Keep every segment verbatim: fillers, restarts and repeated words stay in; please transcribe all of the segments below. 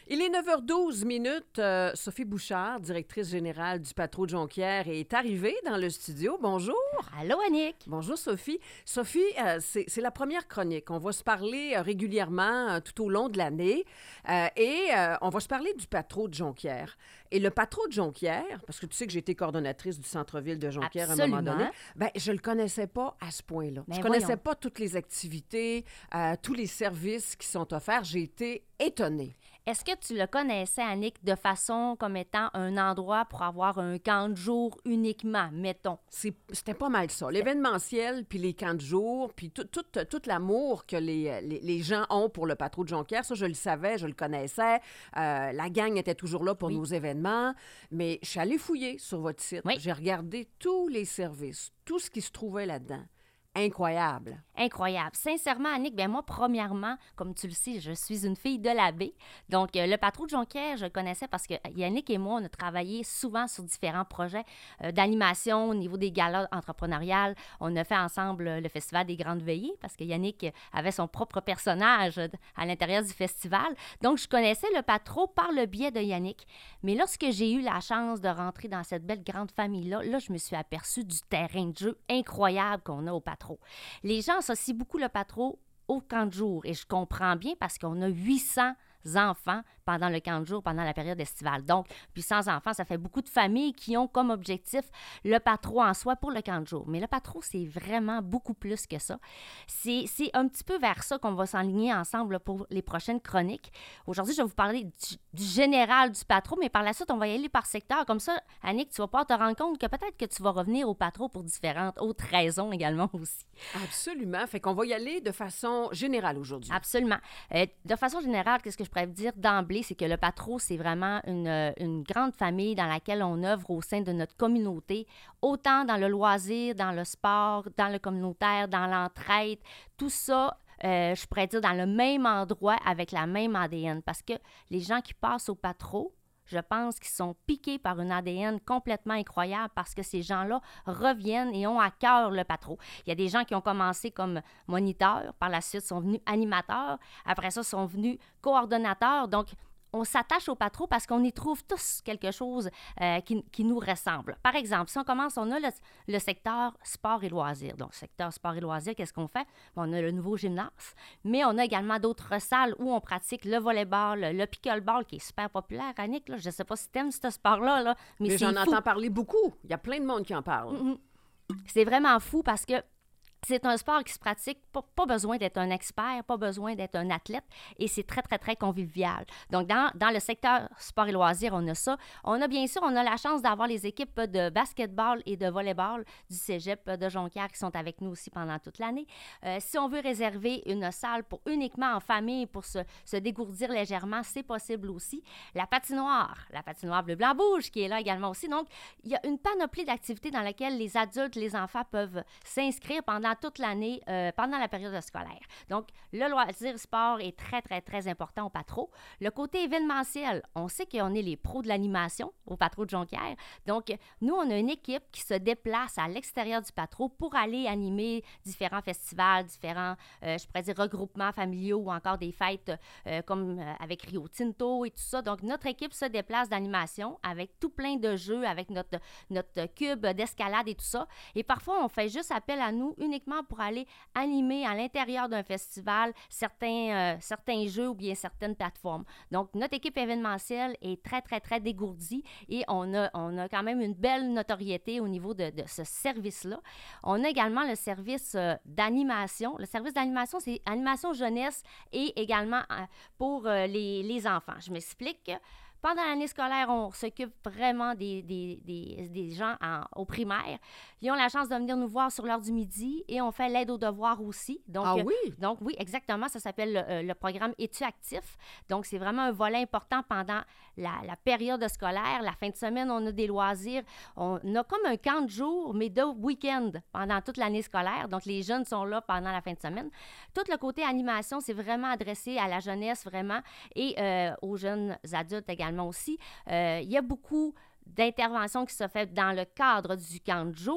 Il est neuf heures douze minutes. Euh, Sophie Bouchard, directrice générale du Patro de Jonquière, est arrivée dans le studio. Bonjour. Allô, Annick. Bonjour, Sophie. Sophie, euh, c'est, c'est la première chronique. On va se parler euh, régulièrement euh, tout au long de l'année euh, et euh, on va se parler du Patro de Jonquière. Et le Patro de Jonquière, parce que tu sais que j'ai été coordonnatrice du centre-ville de Jonquière Absolument. à un moment donné, ben, je le connaissais pas à ce point-là. Ben je connaissais voyons. pas toutes les activités, euh, tous les services qui sont offerts. J'ai été étonnée. Est-ce que tu le connaissais, Annick, de façon comme étant un endroit pour avoir un camp de jour uniquement, mettons? C'est- C'était pas mal ça. L'événementiel, puis les camps de jour, puis tout, tout, tout l'amour que les, les, les gens ont pour le Patro de Jonquière, ça, je le savais, je le connaissais. Euh, la gang était toujours là pour Oui. nos événements. Mais je suis allée fouiller sur votre site. Oui. J'ai regardé tous les services, tout ce qui se trouvait là-dedans. Incroyable. Incroyable. Sincèrement, Annick, bien moi, premièrement, comme tu le sais, je suis une fille de la baie. Donc, euh, le Patro de Jonquière, je le connaissais parce que Yannick et moi, on a travaillé souvent sur différents projets euh, d'animation au niveau des galas entrepreneuriales. On a fait ensemble euh, le Festival des Grandes Veillées parce que Yannick avait son propre personnage euh, à l'intérieur du festival. Donc, je connaissais le Patro par le biais de Yannick. Mais lorsque j'ai eu la chance de rentrer dans cette belle grande famille-là, là, je me suis aperçue du terrain de jeu incroyable qu'on a au Patro. Les gens associent beaucoup le Patro au camp de jour et je comprends bien parce qu'on a huit cents enfants pendant le camp de jour, pendant la période estivale. Donc, huit cents enfants, ça fait beaucoup de familles qui ont comme objectif le Patro en soi pour le camp de jour. Mais le Patro, c'est vraiment beaucoup plus que ça. C'est, c'est un petit peu vers ça qu'on va s'enligner ensemble là, pour les prochaines chroniques. Aujourd'hui, je vais vous parler du, du général du Patro, mais par la suite, on va y aller par secteur. Comme ça, Annick, tu vas pouvoir te rendre compte que peut-être que tu vas revenir au Patro pour différentes autres raisons également aussi. Absolument. Fait qu'on va y aller de façon générale aujourd'hui. Absolument. Euh, de façon générale, qu'est-ce que je pourrais vous dire d'emblée, c'est que le Patro, c'est vraiment une, euh, une grande famille dans laquelle on œuvre au sein de notre communauté, autant dans le loisir, dans le sport, dans le communautaire, dans l'entraide, tout ça. Euh, je pourrais dire dans le même endroit avec la même A D N parce que les gens qui passent au Patro, je pense qu'ils sont piqués par une A D N complètement incroyable parce que ces gens-là reviennent et ont à cœur le Patro. Il y a des gens qui ont commencé comme moniteurs, par la suite sont venus animateurs, après ça sont venus coordonnateurs. Donc, on s'attache au Patro parce qu'on y trouve tous quelque chose euh, qui, qui nous ressemble. Par exemple, si on commence, on a le, le secteur sport et loisirs. Donc, secteur sport et loisirs, qu'est-ce qu'on fait? On a le nouveau gymnase, mais on a également d'autres salles où on pratique le volleyball, le pickleball, qui est super populaire, Annick. Là, je ne sais pas si tu aimes ce sport-là, là, mais, Mais c'est j'en fou. entends parler beaucoup. Il y a plein de monde qui en parle. Mm-hmm. C'est vraiment fou parce que c'est un sport qui se pratique, pas, pas besoin d'être un expert, pas besoin d'être un athlète, et c'est très, très, très convivial. Donc, dans, dans le secteur sport et loisirs, on a ça. On a bien sûr, on a la chance d'avoir les équipes de basketball et de volleyball du cégep de Jonquière qui sont avec nous aussi pendant toute l'année. Euh, si on veut réserver une salle pour uniquement en famille, pour se, se dégourdir légèrement, c'est possible aussi. La patinoire, la patinoire bleu-blanc-rouge qui est là également aussi. Donc, il y a une panoplie d'activités dans laquelle les adultes, les enfants peuvent s'inscrire pendant toute l'année, euh, pendant la période scolaire. Donc, le loisir sport est très, très, très important au Patro. Le côté événementiel, on sait qu'on est les pros de l'animation au Patro de Jonquière. Donc, nous, on a une équipe qui se déplace à l'extérieur du Patro pour aller animer différents festivals, différents, euh, je pourrais dire, regroupements familiaux ou encore des fêtes euh, comme euh, avec Rio Tinto et tout ça. Donc, notre équipe se déplace d'animation avec tout plein de jeux, avec notre, notre cube d'escalade et tout ça. Et parfois, on fait juste appel à nous uniquement pour aller animer à l'intérieur d'un festival certains, euh, certains jeux ou bien certaines plateformes. Donc, notre équipe événementielle est très, très, très dégourdie et on a, on a quand même une belle notoriété au niveau de, de ce service-là. On a également le service euh, d'animation. Le service d'animation, c'est animation jeunesse et également euh, pour euh, les, les enfants. Je m'explique. Pendant l'année scolaire, on s'occupe vraiment des, des, des, des gens en, au primaire. Ils ont la chance de venir nous voir sur l'heure du midi et on fait l'aide aux devoirs aussi. Donc, Ah oui? euh, donc oui, exactement. Ça s'appelle le, euh, le programme Étu actif. Donc, c'est vraiment un volet important pendant la, la période scolaire. La fin de semaine, on a des loisirs. On a comme un camp de jour, mais de week-end pendant toute l'année scolaire. Donc, les jeunes sont là pendant la fin de semaine. Tout le côté animation, c'est vraiment adressé à la jeunesse, vraiment, et euh, aux jeunes adultes également aussi. Euh, il y a beaucoup d'interventions qui se fait dans le cadre du camp de jour,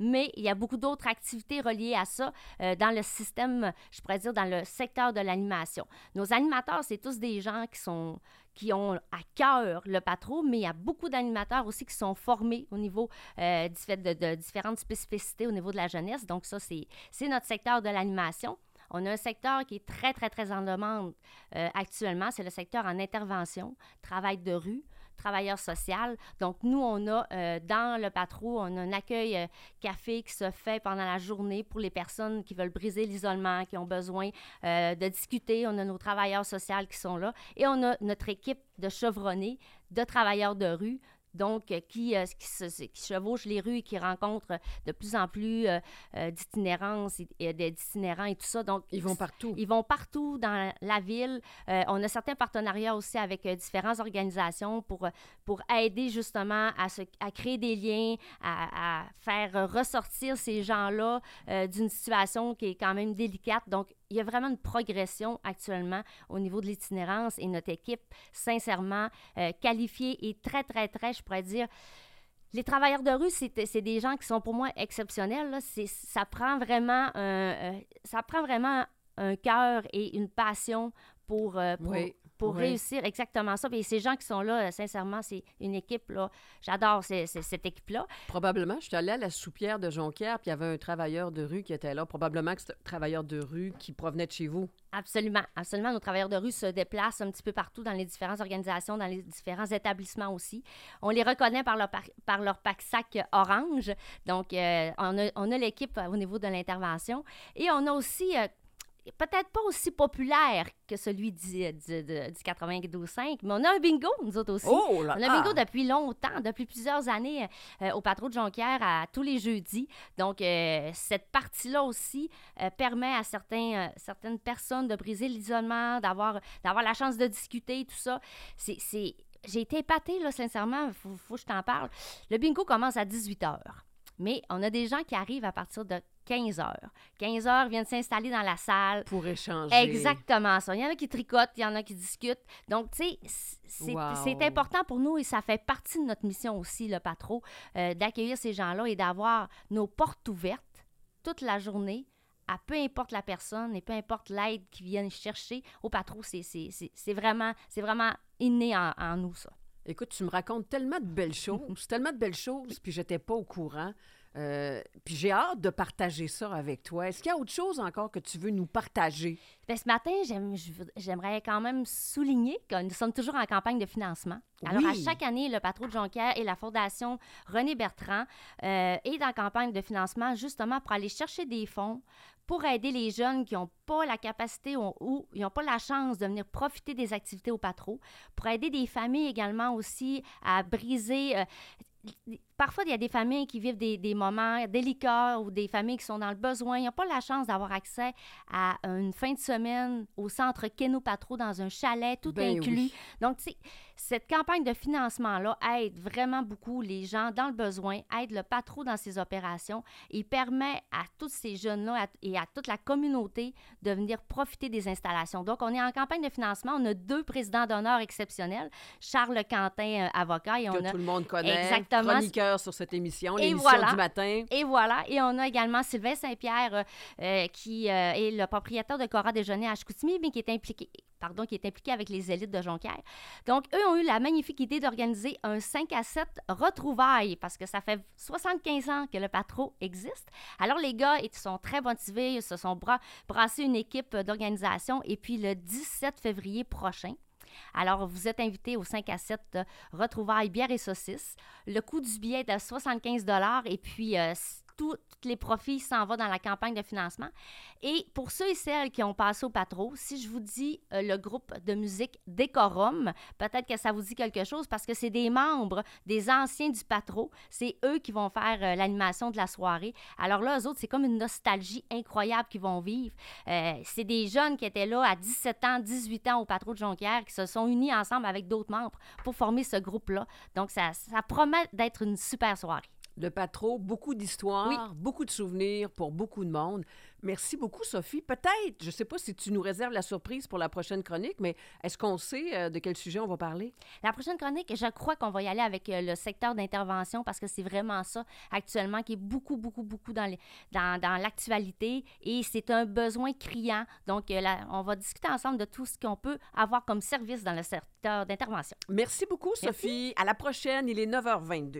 mais il y a beaucoup d'autres activités reliées à ça euh, dans le système, je pourrais dire, dans le secteur de l'animation. Nos animateurs, c'est tous des gens qui sont qui ont à cœur le patro, mais il y a beaucoup d'animateurs aussi qui sont formés au niveau euh, de, de, de différentes spécificités au niveau de la jeunesse. Donc ça, c'est, c'est notre secteur de l'animation. On a un secteur qui est très, très, très en demande euh, actuellement. C'est le secteur en intervention, travail de rue, travailleur social. Donc, nous, on a euh, dans le patro, on a un accueil euh, café qui se fait pendant la journée pour les personnes qui veulent briser l'isolement, qui ont besoin euh, de discuter. On a nos travailleurs sociaux qui sont là. Et on a notre équipe de chevronnés, de travailleurs de rue, donc euh, qui, euh, qui, se, qui chevauchent les rues et qui rencontrent de plus en plus euh, euh, d'itinérance et, et d'itinérants et tout ça. Donc, ils vont partout. Ils vont partout dans la ville. Euh, on a certains partenariats aussi avec euh, différentes organisations pour, pour aider justement à, se, à créer des liens, à, à faire ressortir ces gens-là euh, d'une situation qui est quand même délicate. Donc, il y a vraiment une progression actuellement au niveau de l'itinérance et notre équipe, sincèrement, euh, qualifiée et très, très, très, je pourrais dire, les travailleurs de rue, c'est, c'est des gens qui sont pour moi exceptionnels. Là. C'est, ça prend vraiment un, euh, ça prend vraiment un cœur et une passion pour, euh, pour, oui. pour oui. réussir exactement ça. Et ces gens qui sont là, sincèrement, c'est une équipe, là. J'adore ces, ces, cette équipe-là. Probablement. Je suis allée à la soupière de Jonquière, puis il y avait un travailleur de rue qui était là. Probablement que c'était un travailleur de rue qui provenait de chez vous. Absolument. Absolument. Nos travailleurs de rue se déplacent un petit peu partout dans les différentes organisations, dans les différents établissements aussi. On les reconnaît par leur, par, par leur pack-sac orange. Donc, euh, on a, on a l'équipe au niveau de l'intervention. Et on a aussi... Euh, peut-être pas aussi populaire que celui du, du, du, du quatre-vingt-douze cinq, mais on a un bingo, nous autres aussi. Oh là, on a un bingo depuis longtemps, depuis plusieurs années euh, au Patro de Jonquière à tous les jeudis. Donc, euh, cette partie-là aussi euh, permet à certains, euh, certaines personnes de briser l'isolement, d'avoir, d'avoir la chance de discuter, tout ça. C'est... c'est... J'ai été épatée, là, sincèrement, il faut, faut que je t'en parle. Le bingo commence à dix-huit heures, mais on a des gens qui arrivent à partir de quinze heures. quinze heures, viennent s'installer dans la salle. Pour échanger. Exactement ça. Il y en a qui tricotent, il y en a qui discutent. Donc, tu sais, c'est, wow. c'est important pour nous et ça fait partie de notre mission aussi, le Patro, euh, d'accueillir ces gens-là et d'avoir nos portes ouvertes toute la journée à peu importe la personne et peu importe l'aide qu'ils viennent chercher. Au Patro, c'est, c'est, c'est, c'est, vraiment, c'est vraiment inné en, en nous, ça. Écoute, tu me racontes tellement de belles choses, tellement de belles choses, puis j'étais pas au courant. Euh, puis j'ai hâte de partager ça avec toi. Est-ce qu'il y a autre chose encore que tu veux nous partager? Bien, ce matin, j'aime, j'aimerais quand même souligner que nous sommes toujours en campagne de financement. Alors, oui. À chaque année, le Patro de Jonquière et la Fondation René Bertrand euh, est en campagne de financement justement pour aller chercher des fonds pour aider les jeunes qui n'ont pas la capacité ou, ou ils n'ont pas la chance de venir profiter des activités au Patro, pour aider des familles également aussi à briser... Euh, Parfois, il y a des familles qui vivent des, des moments délicats ou des familles qui sont dans le besoin. Ils n'ont pas la chance d'avoir accès à une fin de semaine au centre Keno Patro dans un chalet, tout ben inclus. Oui. Donc, tu sais, cette campagne de financement-là aide vraiment beaucoup les gens dans le besoin, aide le Patro dans ses opérations et permet à tous ces jeunes-là et à toute la communauté de venir profiter des installations. Donc, on est en campagne de financement. On a deux présidents d'honneur exceptionnels, Charles Quentin, euh, avocat. Et on que a... tout le monde connaît. Exactement. Chroniqueur sur cette émission, et l'émission voilà. du matin. Et voilà. Et on a également Sylvain Saint-Pierre, euh, euh, qui euh, est le propriétaire de Cora Déjeuner à Chicoutimi, mais qui est impliqué, pardon, qui est impliqué avec les élites de Jonquière. Donc, eux ont eu la magnifique idée d'organiser un cinq à sept retrouvailles, parce que ça fait soixante-quinze ans que le Patro existe. Alors, les gars, ils sont très motivés, ils se sont bra- brassés une équipe d'organisation, et puis le dix-sept février prochain, alors, vous êtes invités au cinq à sept euh, retrouvailles bière et saucisses. Le coût du billet est de soixante-quinze dollars et puis euh, tous les profits s'en vont dans la campagne de financement. Et pour ceux et celles qui ont passé au Patro, si je vous dis euh, le groupe de musique Décorum, peut-être que ça vous dit quelque chose parce que c'est des membres, des anciens du Patro. C'est eux qui vont faire euh, l'animation de la soirée. Alors là, eux autres, c'est comme une nostalgie incroyable qu'ils vont vivre. Euh, c'est des jeunes qui étaient là à dix-sept ans, dix-huit ans au Patro de Jonquière qui se sont unis ensemble avec d'autres membres pour former ce groupe-là. Donc, ça, ça promet d'être une super soirée. Le Patro, beaucoup d'histoires, Oui. beaucoup de souvenirs pour beaucoup de monde. Merci beaucoup, Sophie. Peut-être, je ne sais pas si tu nous réserves la surprise pour la prochaine chronique, mais est-ce qu'on sait euh, de quel sujet on va parler? La prochaine chronique, je crois qu'on va y aller avec euh, le secteur d'intervention parce que c'est vraiment ça actuellement qui est beaucoup, beaucoup, beaucoup dans, les, dans, dans l'actualité et c'est un besoin criant. Donc, euh, là, on va discuter ensemble de tout ce qu'on peut avoir comme service dans le secteur d'intervention. Merci beaucoup, Sophie. Merci. À la prochaine, il est neuf heures vingt-deux.